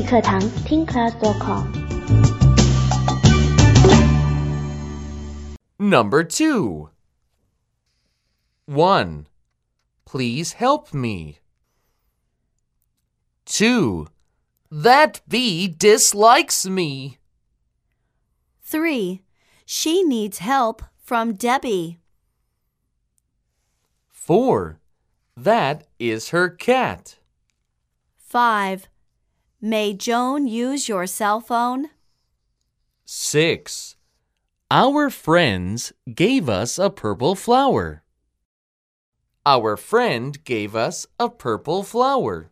语课堂听 class.com。 Number 2. 1. Please help me. 2. That bee dislikes me. 3. She needs help from Debbie. 4. That is her cat. 5. May Joan use your cell phone? 6. Our friends gave us a purple flower. Our friend gave us a purple flower.